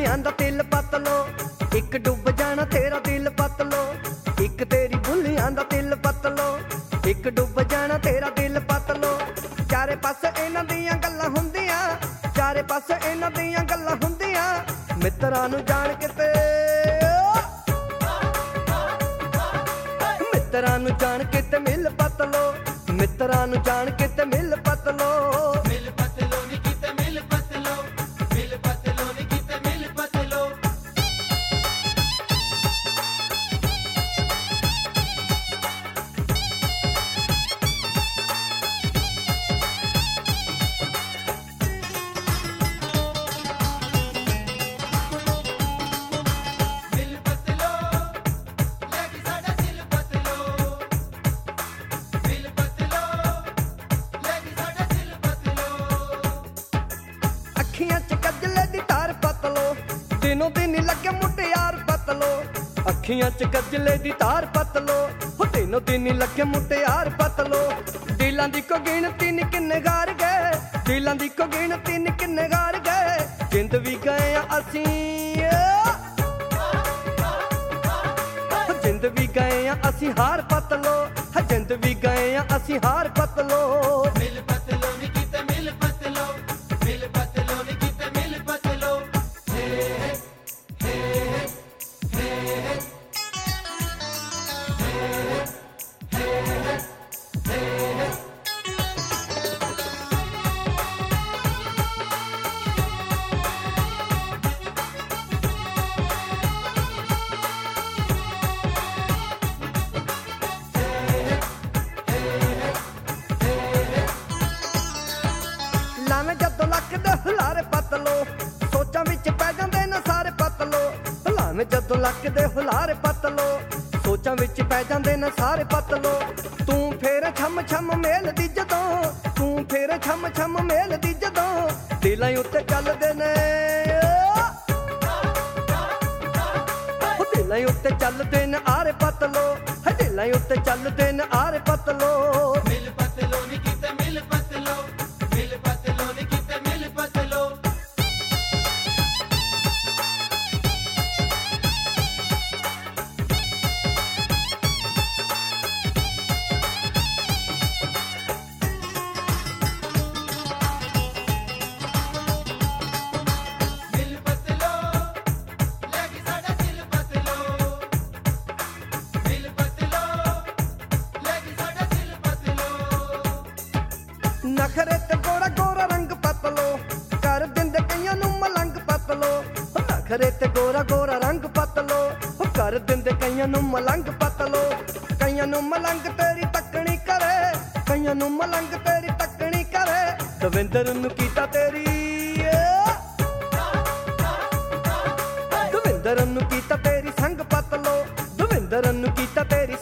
ਬੁੱਲੀਆਂ ਦਾ ਤਿਲ ਪੱਤ ਲੋ, ਇੱਕ ਡੁੱਬ ਜਾਣਾ ਤੇਰਾ ਦਿਲ ਪੱਤ ਲੋ। ਇੱਕ ਤੇਰੀ ਬੁੱਲੀਆਂ ਦਾ ਤਿਲ ਪੱਤ ਲੋ, ਇੱਕ ਡੁੱਬ ਜਾਣਾ ਤੇਰਾ ਦਿਲ ਪੱਤ ਲੋ। ਚਾਰੇ ਪਾਸੇ ਇਹਨਾਂ ਦੀਆਂ ਗੱਲਾਂ ਹੁੰਦੀਆਂ, ਚਾਰੇ ਪਾਸੇ ਇਹਨਾਂ ਦੀਆਂ ਗੱਲਾਂ ਹੁੰਦੀਆਂ, ਮਿੱਤਰਾਂ ਨੂੰ ਜਾਣ ਕਿਤੇ, ਮਿੱਤਰਾਂ ਨੂੰ ਜਾਣ ਕਿਤੇ ਮਿਲ ਪੱਤ ਲੋ, ਮਿੱਤਰਾਂ ਨੂੰ ਜਾਣ ਕਿਤੇ ਮਿਲ ਪੱਤ ਲੋ। ਮਿਲ ਪੱਤ ਲੋ ਨੀ ਕਿਤੇ ਮਿਲ ਪੱਤ ਲੋ, ਮਿਲ ਪੱਤ ਲੋ ਨੀ ਕਿਤੇ ਮਿਲ ਪੱਤ ਲੋ। ਮਿਲ ਪੱਤ ਲੋ ਲੈ ਕੇ ਸਾਡਾ ਦਿਲ ਪੱਤ ਲੋ, ਮਿਲ ਪੱਤ ਲੋ ਲੈ ਕੇ ਸਾਡਾ ਦਿਲ ਪੱਤ ਲੋ। ਅੱਖੀਆਂ 'ਚ ਕੱਜਲੇ ਦੀ ਤਾਰ ਪੱਤ ਲੋ, ਦਿਨੋਂ ਦਿਨ ਲੱਗੇ ਮੁਟਿਆਰ ਪੱਤ ਲੋ। ਅੱਖੀਆਂ 'ਚ ਕੱਜਲੇ ਦੀ ਤਾਰ ਪੱਤ ਲੋ, ਹੋ ਦਿਨੋਂ ਦਿਨ ਲੱਗੇ ਮੁਟਿਆਰ ਪੱਤ ਲੋ। ਦਿਲਾਂ ਦੀ ਕੋ ਗਿਣਤੀ ਨੀ ਕਿੰਨੇ ਗਾਰ ਗਏ, ਦਿਲਾਂ ਦੀ ਕੋ ਗਿਣਤੀ ਨੀ ਕਿੰਨੇ ਗਾਰ ਗਏ। ਜਿੰਦ ਵੀ ਗਏ ਆ ਅਸੀਂ, ਜਿੰਦ ਵੀ ਗਏ ਆ ਅਸੀਂ ਹਾਰ ਪੱਤ ਲੋ, ਜਿੰਦ ਵੀ ਗਏ ਆ ਅਸੀਂ ਹਾਰ ਪੱਤ ਲੋ। ਮਿਲ ਪੱਤ ਲੋ ਨੀ ਕਿਤੇ ਮਿਲ ਪੱਤ ਲੋ, ਮਿਲ ਪੱਤ ਲੋ ਨੀ ਕਿਤੇ ਮਿਲ ਪੱਤ ਲੋ। ਲਾਵੇਂ ਜਦੋਂ ਲੱਕ ਦੇ ਹੁਲਾਰੇ ਪੱਤ ਲੋ, ਸੋਚਾਂ ਵਿੱਚ ਪੈ ਜਾਂਦੇ ਨੇ ਸਾਰੇ ਪੱਤ ਲੋ। ਲਾਵੇਂ ਜਦੋਂ ਲੱਕ ਦੇ ਹੁਲਾਰੇ ਪੱਤ ਲੋ, ਸੋਚਾਂ ਵਿੱਚ ਪੈ ਜਾਂਦੇ ਨੇ ਸਾਰੇ ਪੱਤ ਲੋ। ਤੂੰ ਫੇਰ ਛਮ ਛਮ ਮੇਲ ਦੀ ਜਦੋਂ, ਤੂੰ ਫੇਰ ਛਮ ਛਮ ਮੇਲ ਦੀ ਜਦੋਂ, ਦਿਲਾਂ ਉੱਤੇ ਚੱਲਦੇ ਨੇ, ਦਿਲਾਂ ਉੱਤੇ ਚੱਲਦੇ ਨੇ ਆਰੇ ਪੱਤ ਲੋ, ਦਿਲਾਂ ਉੱਤੇ ਚੱਲਦੇ ਨੇ ਆਰੇ ਪੱਤ ਲੋ। ਮਿਲ ਪੱਤ ਲੋ ਨੀ ਕਿਤੇ ਮਿਲ ਪੱਤ ਲੋ, ਮਿਲ ਪੱਤ ਲੋ ਨੀ ਕਿਤੇ ਮਿਲ ਪੱਤ ਲੋ। ਮਿਲ ਪੱਤ ਲੋ ਲੈ ਕੇ ਸਾਡਾ ਦਿਲ ਪੱਤ ਲੋ, ਮਿਲ ਪੱਤ ਲੋ ਲੈ ਕੇ ਸਾਡਾ ਦਿਲ ਪੱਤ ਲੋ। ਨਖਰੇ ਤੇ ਗੋਰਾ ਗੋਰਾ ਰੰਗ ਪੱਤ ਲੋ, ਕਰ ਦਿੰਦੇ ਕਈਆਂ ਨੂੰ ਮਲੰਗ ਪੱਤ ਲੋ। ਨਖਰੇ ਤੇ ਗੋਰਾ ਗੋਰਾ ਰੰਗ ਪੱਤ ਲੋ, ਕਰ ਦਿੰਦੇ ਕਈਆਂ ਨੂੰ ਮਲੰਗ ਪੱਤ ਲੋ। ਕਈਆਂ ਨੂੰ ਮਲੰਗ ਤੇਰੀ ਤੱਕਣੀ ਕਰੇ, ਕਈਆਂ ਨੂੰ ਮਲੰਗ ਤੇਰੀ ਤੱਕਣੀ ਕਰੇ। ਦਵਿੰਦਰ ਨੂੰ ਕੀਤਾ ਤੇਰੀ, ਦਵਿੰਦਰ ਨੂੰ ਕੀਤਾ ਤੇਰੀ ਸੰਗ ਪੱਤ ਲੋ, ਦਵਿੰਦਰ ਨੂੰ ਕੀਤਾ ਤੇਰੀ